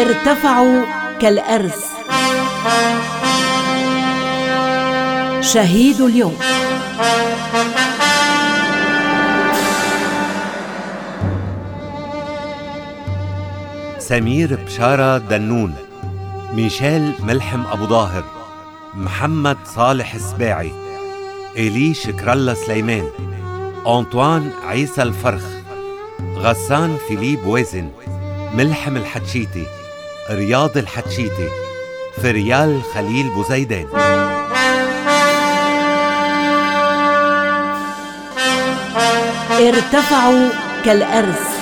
ارتفعوا كالأرز. شهيد اليوم. سمير بشارة دنون، ميشيل ملحم أبو ظاهر، محمد صالح السباعي، إلي شكرالله سليمان، أنطوان عيسى الفرخ، غسان فيليب وازن، ملحم الحتشيتي، رياض الحتشيتي، فريال خليل بوزيدان. ارتفعوا كالأرز.